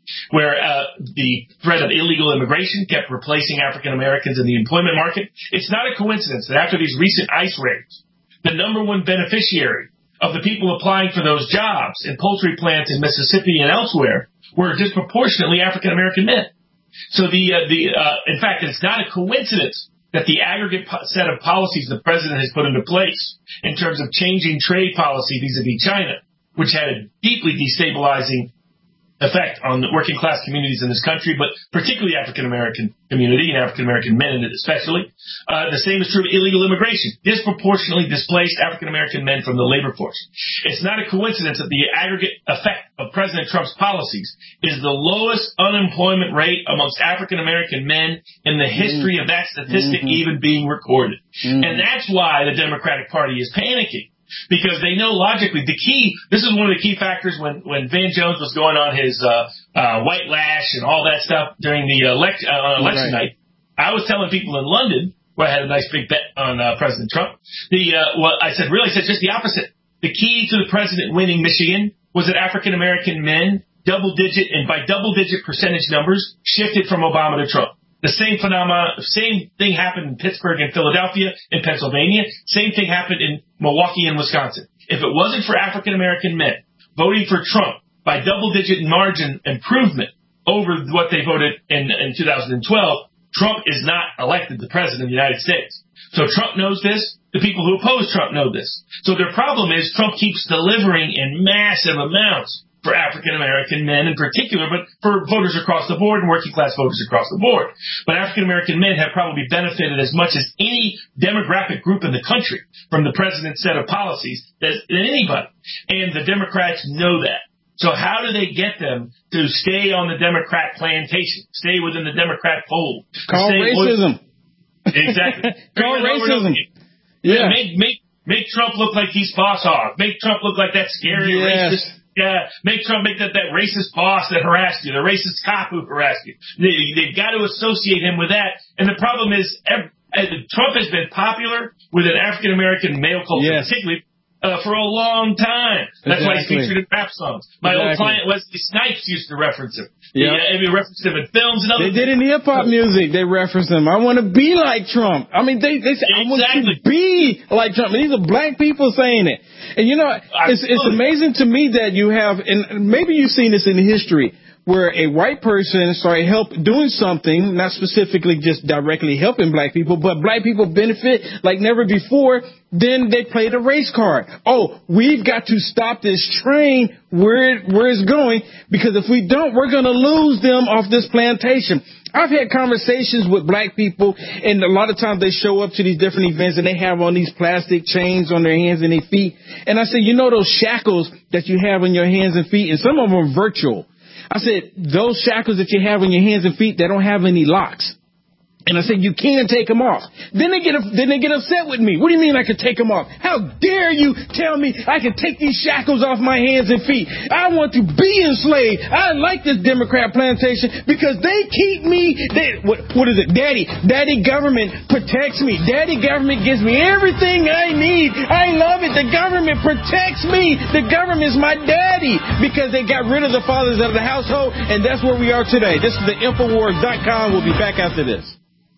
where uh, the threat of illegal immigration kept replacing African Americans in the employment market. It's not a coincidence that after these recent ICE raids, the number one beneficiary of the people applying for those jobs in poultry plants in Mississippi and elsewhere were disproportionately African American men. So the uh, the uh, in fact, it's not a coincidence that the aggregate po- set of policies the president has put into place in terms of changing trade policy vis-a-vis China, which had a deeply destabilizing effect on the working class communities in this country, but particularly African American community and African American men especially. Uh, the same is true of illegal immigration, disproportionately displaced African American men from the labor force. It's not a coincidence that the aggregate effect of President Trump's policies is the lowest unemployment rate amongst African American men in the history of that statistic mm-hmm. even being recorded. Mm-hmm. And that's why the Democratic Party is panicking. Because they know logically the key, this is one of the key factors when, when Van Jones was going on his uh, uh, white lash and all that stuff during the elect, uh, election right. night. I was telling people in London, where I had a nice big bet on uh, President Trump, the uh, well, I said, really, I said just the opposite. The key to the president winning Michigan was that African American men, double digit, and by double digit percentage numbers, shifted from Obama to Trump. The same phenomena, same thing happened in Pittsburgh and Philadelphia and Pennsylvania. Same thing happened in Milwaukee and Wisconsin. If it wasn't for African American men voting for Trump by double digit margin improvement over what they voted in, in two thousand twelve, Trump is not elected the president of the United States. So Trump knows this. The people who oppose Trump know this. So their problem is Trump keeps delivering in massive amounts for African American men in particular, but for voters across the board and working class voters across the board. But African American men have probably benefited as much as any demographic group in the country from the president's set of policies than anybody. And the Democrats know that. So how do they get them to stay on the Democrat plantation, stay within the Democrat fold? Call racism. With, exactly. Call racism. Yeah. yeah. Make make make Trump look like he's boss hog. Make Trump look like that scary yes. racist. Yeah, make Trump make that, that racist boss that harassed you, the racist cop who harassed you. They, they've got to associate him with that. And the problem is, every, Trump has been popular with an African-American male culture, yes. particularly uh, for a long time. That's exactly. why he's featured in rap songs. My exactly. old client Wesley Snipes used to reference him. Yeah, he, he referenced him in films and other They did in hip-hop music. They referenced him. I want to be like Trump. I mean, they, they say, exactly. I want to be like Trump. And these are black people saying it. And, you know, it's, it's amazing to me that you have, and maybe you've seen this in history, where a white person started help doing something, not specifically just directly helping black people, but black people benefit like never before. Then they play the race card. Oh, we've got to stop this train where it, where it's going, because if we don't, we're going to lose them off this plantation. I've had conversations with black people, and a lot of times they show up to these different events and they have on these plastic chains on their hands and their feet. And I say, you know, those shackles that you have on your hands and feet, and some of them are virtual. I said, those shackles that you have on your hands and feet, they don't have any locks. And I said, you can take them off. Then they get then they get upset with me. What do you mean I can take them off? How dare you tell me I can take these shackles off my hands and feet? I want to be enslaved. I like this Democrat plantation because they keep me. They, what, what is it? Daddy. Daddy government protects me. Daddy government gives me everything I need. I love it. The government protects me. The government's my daddy because they got rid of the fathers of the household. And that's where we are today. This is the Infowars dot com. We'll be back after this.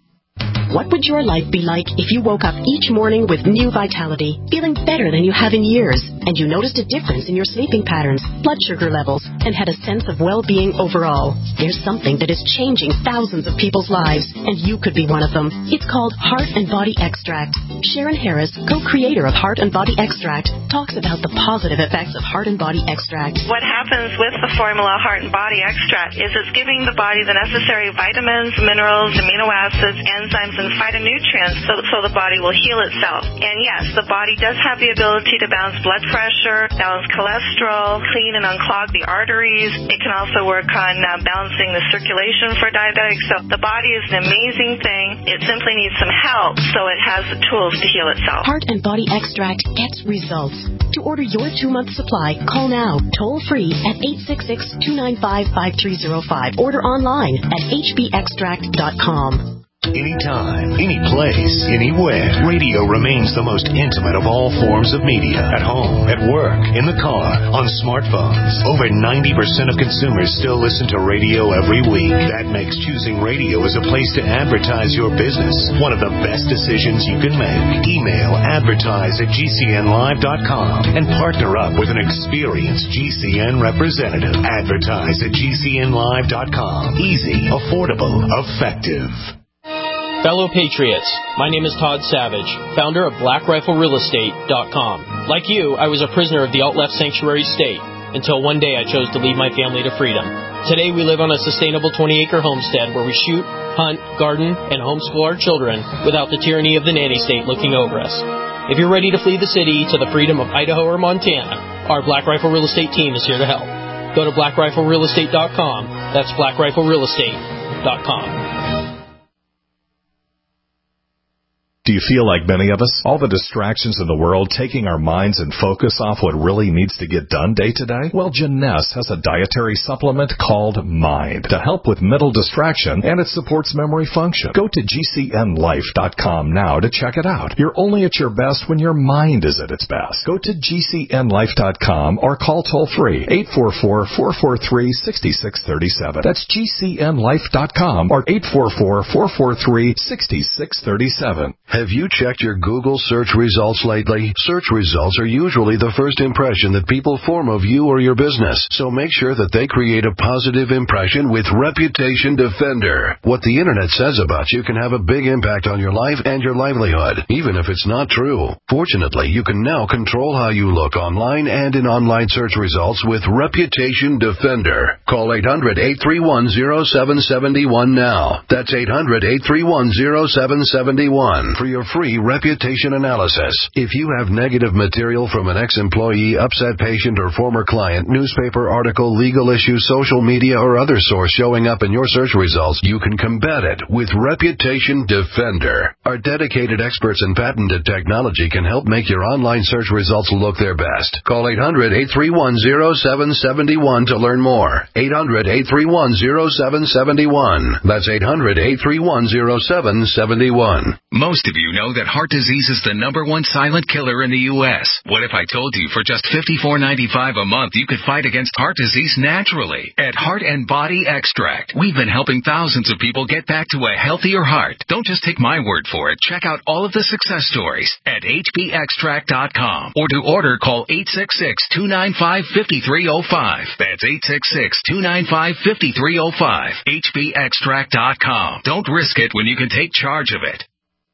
What would your life be like if you woke up each morning with new vitality, feeling better than you have in years, and you noticed a difference in your sleeping patterns, blood sugar levels, and had a sense of well-being overall? There's something that is changing thousands of people's lives, and you could be one of them. It's called Heart and Body Extract. Sharon Harris, co-creator of Heart and Body Extract, talks about the positive effects of Heart and Body Extract. What happens with the formula Heart and Body Extract is it's giving the body the necessary vitamins, minerals, amino acids, enzymes, and phytonutrients so, so the body will heal itself. And yes, the body does have the ability to balance blood pressure, balance cholesterol, clean and unclog the arteries. It can also work on uh, balancing the circulation for diabetics. So the body is an amazing thing. It simply needs some help so it has the tools to heal itself. Heart and Body Extract gets results. To order your two-month supply, call now, toll-free at eight six six, two nine five, five three zero five. Order online at h b extract dot com. Anytime, any place, anywhere. Radio remains the most intimate of all forms of media. At home, at work, in the car, on smartphones. Over ninety percent of consumers still listen to radio every week. That makes choosing radio as a place to advertise your business one of the best decisions you can make. Email advertise at G C N live dot com and partner up with an experienced G C N representative. Advertise at G C N live dot com. Easy, affordable, effective. Fellow Patriots, my name is Todd Savage, founder of Black Rifle Real Estate dot com. Like you, I was a prisoner of the alt-left sanctuary state until one day I chose to lead my family to freedom. Today we live on a sustainable twenty-acre homestead where we shoot, hunt, garden, and homeschool our children without the tyranny of the nanny state looking over us. If you're ready to flee the city to the freedom of Idaho or Montana, our Black Rifle Real Estate team is here to help. Go to Black Rifle Real Estate dot com. That's Black Rifle Real Estate dot com. Do you feel like many of us? All the distractions in the world taking our minds and focus off what really needs to get done day to day? Well, Jeunesse has a dietary supplement called Mind to help with mental distraction, and it supports memory function. Go to G C N life dot com now to check it out. You're only at your best when your mind is at its best. Go to G C N life dot com or call toll-free eight four four, four four three, six six three seven. That's G C N life dot com or eight four four, four four three, six six three seven. Have you checked your Google search results lately? Search results are usually the first impression that people form of you or your business, so make sure that they create a positive impression with Reputation Defender. What the internet says about you can have a big impact on your life and your livelihood, even if it's not true. Fortunately, you can now control how you look online and in online search results with Reputation Defender. Call eight hundred, eight three one, zero seven seven one now. That's eight hundred, eight three one, zero seven seven one. For your free reputation analysis. If you have negative material from an ex-employee, upset patient, or former client, newspaper article, legal issue, social media, or other source showing up in your search results, you can combat it with Reputation Defender. Our dedicated experts in patented technology can help make your online search results look their best. Call eight hundred, eight three one, zero seven seven one to learn more. eight hundred, eight three one, zero seven seven one. That's eight hundred, eight three one, zero seven seven one. Most of you know that heart disease is the number one silent killer in the U S. What if I told you for just fifty-four ninety-five a month you could fight against heart disease naturally at Heart and Body Extract? We've been helping thousands of people get back to a healthier heart. Don't just take my word for it. Check out all of the success stories at H B extract dot com, or to order, call eight six six, two nine five, five three zero five. That's eight six six, two nine five, five three zero five. H B extract dot com. Don't risk it when you can take charge of it.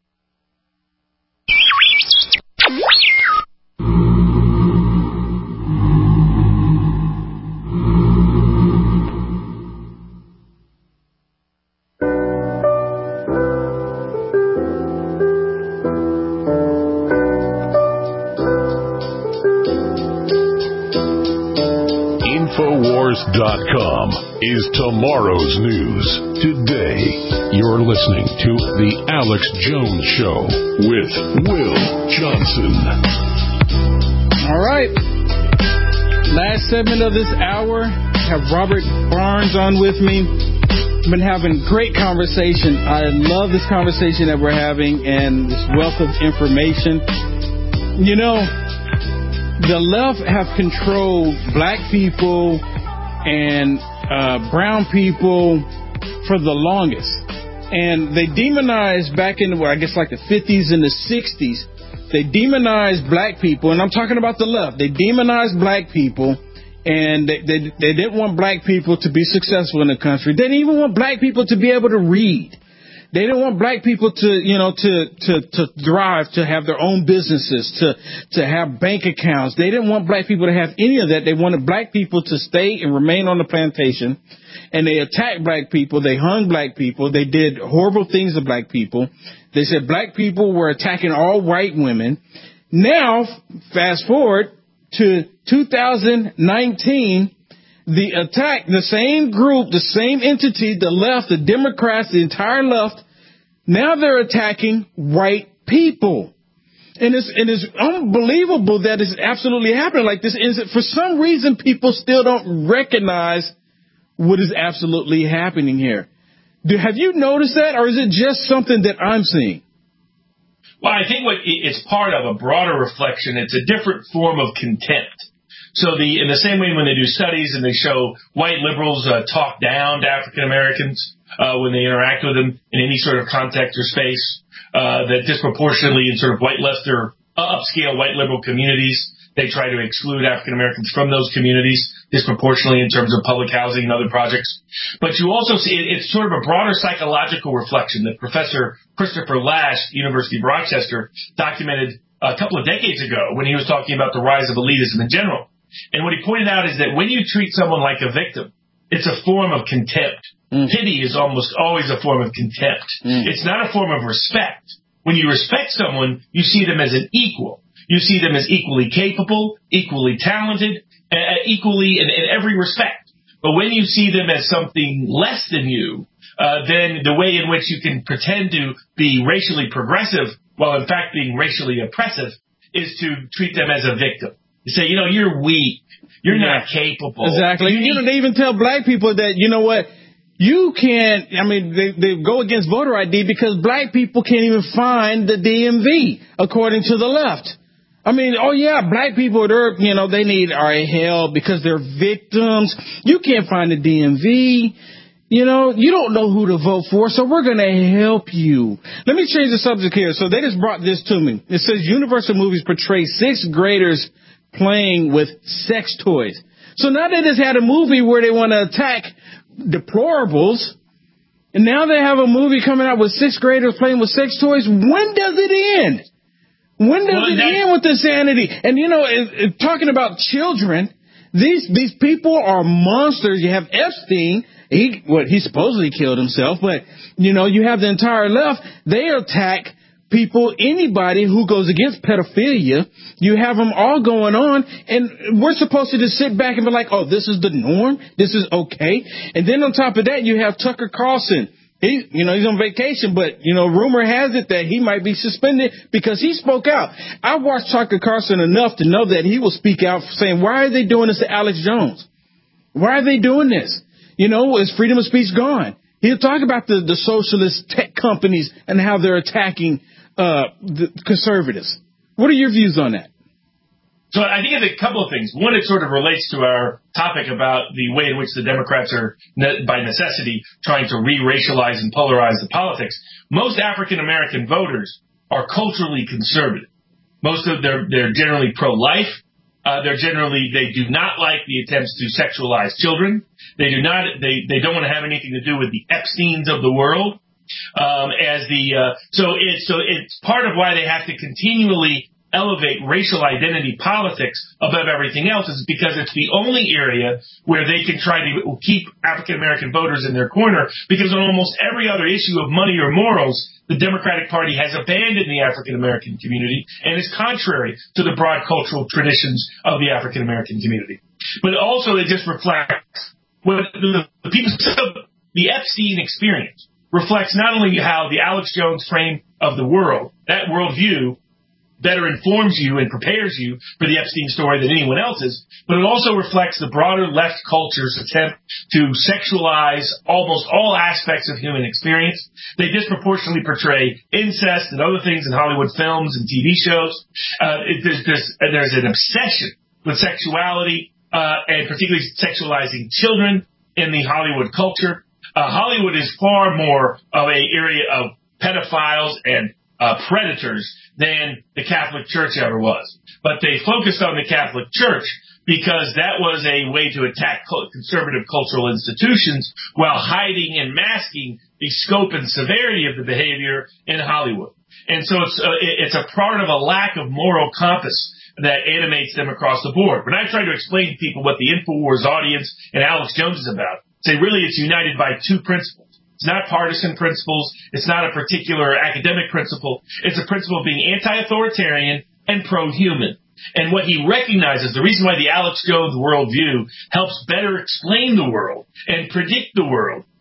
Infowars dot com is tomorrow's news. Today, you're listening to The Alex Jones Show with Will Johnson. All right. Last segment of this hour, I have Robert Barnes on with me. I've been having great conversation. I love this conversation that we're having and this wealth of information. You know, the left have controlled black people and uh, brown people for the longest. And they demonized back in, well, I guess like the fifties and the sixties. They demonized black people, and I'm talking about the left. They demonized black people, and they, they, they didn't want black people to be successful in the country. They didn't even want black people to be able to read. They didn't want black people to, you know, to, to, to thrive, to have their own businesses, to, to have bank accounts. They didn't want black people to have any of that. They wanted black people to stay and remain on the plantation. And they attacked black people. They hung black people. They did horrible things to black people. They said black people were attacking all white women. Now, fast forward to two thousand nineteen, the attack, the same group, the same entity, the left, the Democrats, the entire left, now they're attacking white people. And it's, and it's unbelievable that it's absolutely happening like this. Is it for some reason people still don't recognize what is absolutely happening here? Do, have you noticed that, or is it just something that I'm seeing? Well, I think what it's part of a broader reflection. It's a different form of contempt. So the in the same way when they do studies and they show white liberals uh, talk down to African Americans uh, when they interact with them in any sort of context or space, uh, that disproportionately in sort of white left or upscale white liberal communities, they try to exclude African Americans from those communities disproportionately in terms of public housing and other projects. But you also see it's sort of a broader psychological reflection that Professor Christopher Lasch, University of Rochester, documented a couple of decades ago when he was talking about the rise of elitism in general. And what he pointed out is that when you treat someone like a victim, it's a form of contempt. Mm. Pity is almost always a form of contempt. Mm. It's not a form of respect. When you respect someone, you see them as an equal. You see them as equally capable, equally talented, uh, equally in, in every respect. But when you see them as something less than you, uh, then the way in which you can pretend to be racially progressive while in fact being racially oppressive is to treat them as a victim. You say, you know, you're weak. You're yeah. not capable. Exactly. You, you know, they even tell black people that, you know what, you can't, I mean, they, they go against voter I D because black people can't even find the D M V, according to the left. I mean, oh, yeah, black people, they're, you know, they need our help because they're victims. You can't find the D M V. You know, you don't know who to vote for, so we're going to help you. Let me change the subject here. So they just brought this to me. It says Universal Movies portray sixth graders playing with sex toys. So now they just had a movie where they want to attack deplorables, and now they have a movie coming out with sixth graders playing with sex toys. When does it end? When does well, it end with this sanity? And, you know, it, it, talking about children, these these people are monsters. You have Epstein. He what he supposedly killed himself. But, you know, you have the entire left. They attack people, anybody who goes against pedophilia. You have them all going on. And we're supposed to just sit back and be like, oh, this is the norm. This is okay. And then on top of that, you have Tucker Carlson. He, you know, he's on vacation, but, you know, rumor has it that he might be suspended because he spoke out. I watched Tucker Carlson enough to know that he will speak out saying, why are they doing this to Alex Jones? Why are they doing this? You know, is freedom of speech gone? He'll talk about the, the socialist tech companies and how they're attacking uh, the conservatives. What are your views on that? So I think it's a couple of things. One, it sort of relates to our topic about the way in which the Democrats are, by necessity, trying to re-racialize and polarize the politics. Most African-American voters are culturally conservative. Most of them, they're generally pro-life. Uh, they're generally, they do not like the attempts to sexualize children. They do not, they, they don't want to have anything to do with the Epsteins of the world. Um, as the, uh, so it's, so it's part of why they have to continually elevate racial identity politics above everything else is because it's the only area where they can try to keep African-American voters in their corner, because on almost every other issue of money or morals, the Democratic Party has abandoned the African-American community and is contrary to the broad cultural traditions of the African-American community. But also it just reflects what the, the people, the Epstein experience reflects not only how the Alex Jones frame of the world, that worldview, better informs you and prepares you for the Epstein story than anyone else's, but it also reflects the broader left culture's attempt to sexualize almost all aspects of human experience. They disproportionately portray incest and other things in Hollywood films and T V shows. Uh, it, there's, there's, there's an obsession with sexuality, uh, and particularly sexualizing children in the Hollywood culture. Uh, Hollywood is far more of an area of pedophiles and Uh, predators than the Catholic Church ever was. But they focused on the Catholic Church because that was a way to attack conservative cultural institutions while hiding and masking the scope and severity of the behavior in Hollywood. And so it's, uh, it's a part of a lack of moral compass that animates them across the board. When I try to explain to people what the InfoWars audience and Alex Jones is about, say really it's united by two principles. It's not partisan principles. It's not a particular academic principle. It's a principle of being anti-authoritarian and pro-human. And what he recognizes, the reason why the Alex Jones worldview helps better explain the world and predict the world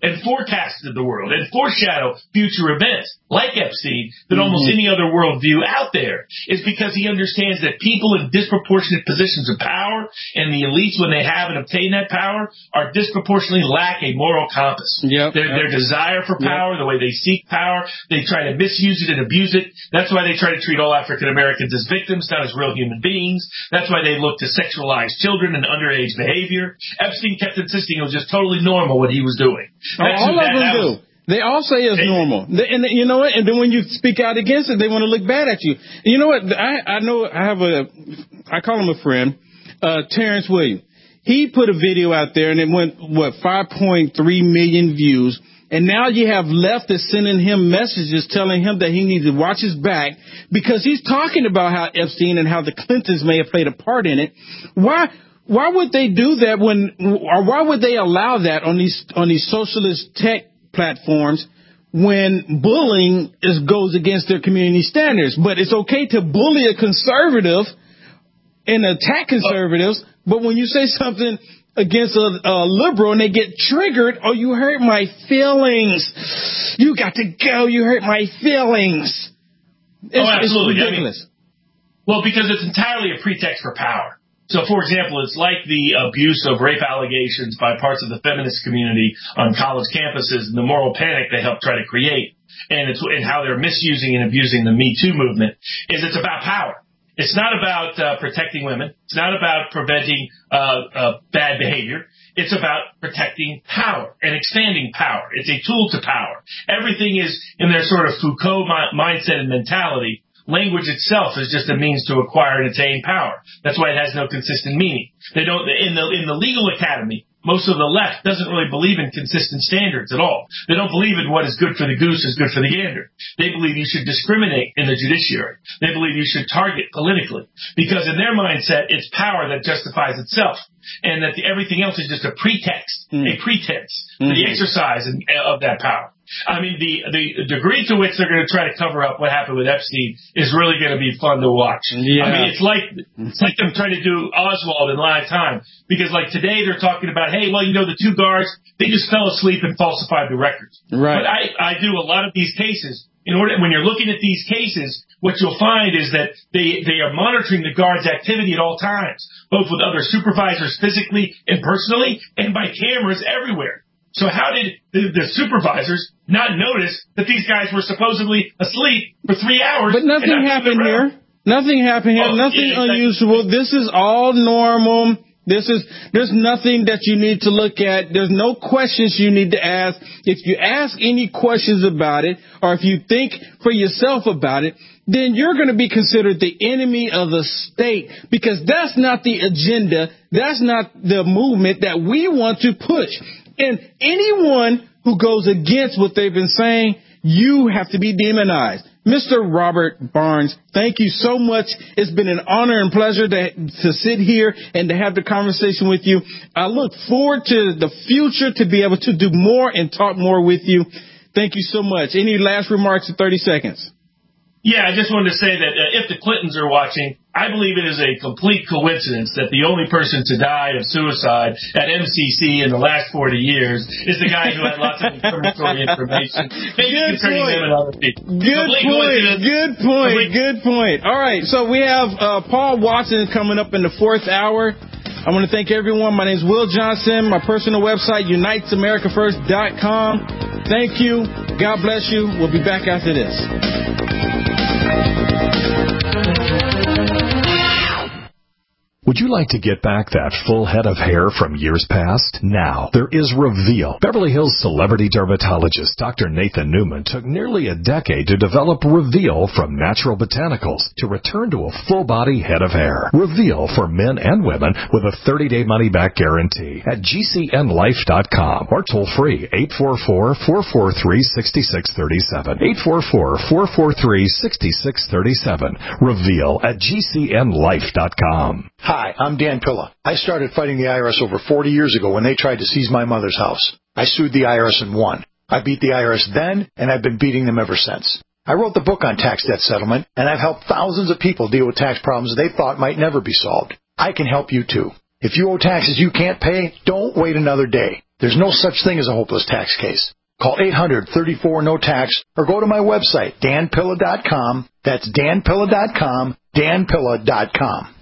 and forecasted the world and foreshadow future events like Epstein than mm-hmm. almost any other worldview out there is because he understands that people in disproportionate positions of power and the elites, when they have and obtain that power, are disproportionately lack a moral compass. Yep. Their, yep. their desire for power, yep. the way they seek power, they try to misuse it and abuse it. That's why they try to treat all African Americans as victims, not as real human beings. That's why they look to sexualize children and underage behavior. Epstein kept insisting it was just totally normal what he was doing. Oh, all of them do. They all say it's they, normal. They, and you know what? And then when you speak out against it, they want to look bad at you. And you know what? I, I know I have a, I call him a friend, uh, Terrence Williams. He put a video out there and it went, what, five point three million views. And now you have leftists sending him messages telling him that he needs to watch his back because he's talking about how Epstein and how the Clintons may have played a part in it. Why? Why would they do that when, or why would they allow that on these on these socialist tech platforms when bullying is goes against their community standards? But it's okay to bully a conservative and attack conservatives, but when you say something against a, a liberal and they get triggered, oh, you hurt my feelings. You got to go. You hurt my feelings. It's, oh, absolutely. It's ridiculous. I mean, well, because it's entirely a pretext for power. So, for example, it's like the abuse of rape allegations by parts of the feminist community on college campuses and the moral panic they help try to create, and it's and how they're misusing and abusing the Me Too movement, is it's about power. It's not about uh, protecting women. It's not about preventing uh, uh, bad behavior. It's about protecting power and expanding power. It's a tool to power. Everything is in their sort of Foucault mi- mindset and mentality. Language itself is just a means to acquire and attain power. That's why it has no consistent meaning. They don't, in the, in the legal academy, most of the left doesn't really believe in consistent standards at all. They don't believe in what is good for the goose is good for the gander. They believe you should discriminate in the judiciary. They believe you should target politically. Because in their mindset, it's power that justifies itself. And that the, everything else is just a pretext, mm. a pretense mm-hmm. for the exercise in, of that power. I mean, the, the degree to which they're going to try to cover up what happened with Epstein is really going to be fun to watch. Yeah. I mean, it's like, it's like them trying to do Oswald in live time. Because like today they're talking about, hey, well, you know, the two guards, they just fell asleep and falsified the records. Right. But I, I do a lot of these cases. In order, when you're looking at these cases, what you'll find is that they, they are monitoring the guards' activity at all times, both with other supervisors physically and personally, and by cameras everywhere. So how did the, the supervisors not notice that these guys were supposedly asleep for three hours? But nothing happened here. Nothing happened here. Oh, nothing yeah, unusual. Like, this is all normal. This is, there's nothing that you need to look at. There's no questions you need to ask. If you ask any questions about it, or if you think for yourself about it, then you're going to be considered the enemy of the state, because that's not the agenda. That's not the movement that we want to push. And anyone who goes against what they've been saying, you have to be demonized. Mister Robert Barnes, thank you so much. It's been an honor and pleasure to, to sit here and to have the conversation with you. I look forward to the future to be able to do more and talk more with you. Thank you so much. Any last remarks in thirty seconds? Yeah, I just wanted to say that uh, if the Clintons are watching, I believe it is a complete coincidence that the only person to die of suicide at M C C in the last forty years is the guy who had lots of incriminatory information. Maybe concerning them and other people. Good point. Good point. Good point. All right. So we have uh, Paul Watson coming up in the fourth hour. I want to thank everyone. My name is Will Johnson. My personal website, unites america first dot com. Thank you. God bless you. We'll be back after this. Would you like to get back that full head of hair from years past? Now, there is Reveal. Beverly Hills celebrity dermatologist Doctor Nathan Newman took nearly a decade to develop Reveal from natural botanicals to return to a full-body head of hair. Reveal for men and women with a thirty-day money-back guarantee at G C N life dot com or toll-free eight four four, four four three, six six three seven. eight four four, four four three, six six three seven. Reveal at G C N life dot com. Hi, I'm Dan Pilla. I started fighting the I R S over forty years ago when they tried to seize my mother's house. I sued the I R S and won. I beat the I R S then, and I've been beating them ever since. I wrote the book on tax debt settlement, and I've helped thousands of people deal with tax problems they thought might never be solved. I can help you too. If you owe taxes you can't pay, don't wait another day. There's no such thing as a hopeless tax case. Call eight hundred, thirty-four, no tax or go to my website, dan pilla dot com. That's dan pilla dot com, dan pilla dot com.